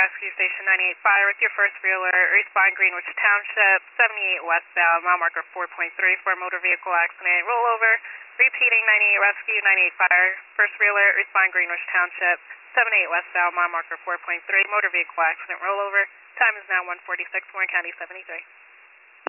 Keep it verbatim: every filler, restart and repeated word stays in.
Rescue Station ninety-eight Fire with your first wheeler, respond Greenwich Township, seventy-eight westbound, mile marker four point three for motor vehicle accident, rollover. Repeating ninety-eight Rescue, ninety-eight Fire, first wheeler, respond Greenwich Township, seventy-eight westbound, mile marker four point three, motor vehicle accident, rollover. Time is now one forty-six, Warren County seventy-three.